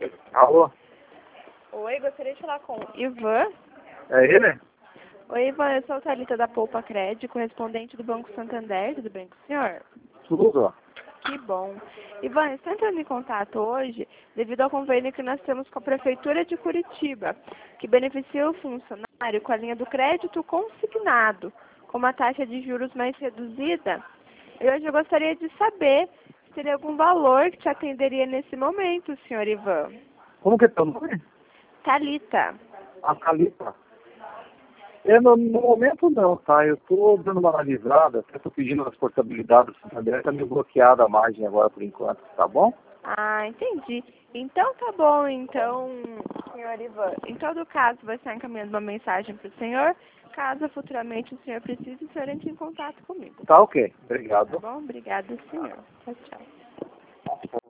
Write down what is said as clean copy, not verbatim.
Alô? Oi, gostaria de falar com o Ivan. É ele? Oi, Ivan, eu sou a Thalita da Poupa Crédito, correspondente do Banco Santander. Tudo bem com o senhor? Tudo. Que bom. Ivan, estou entrando em contato hoje devido ao convênio que nós temos com a Prefeitura de Curitiba, que beneficia o funcionário com a linha do crédito consignado, com uma taxa de juros mais reduzida. E hoje eu gostaria de saber se teria algum valor que te atenderia nesse momento, senhor Ivan. Como que é teu nome? Thalita. A Calipa. No momento não, tá? Eu tô dando uma analisada, até tô pedindo as portabilidades do Santander, tá meio bloqueada a margem agora por enquanto, tá bom? Ah, entendi. Então tá bom, então, senhor Ivan. Em todo caso, vai estar encaminhando uma mensagem para o senhor. Caso futuramente o senhor precise, o senhor entre em contato comigo. Tá ok, obrigado. Tá bom? Obrigada, senhor. Tchau, tchau.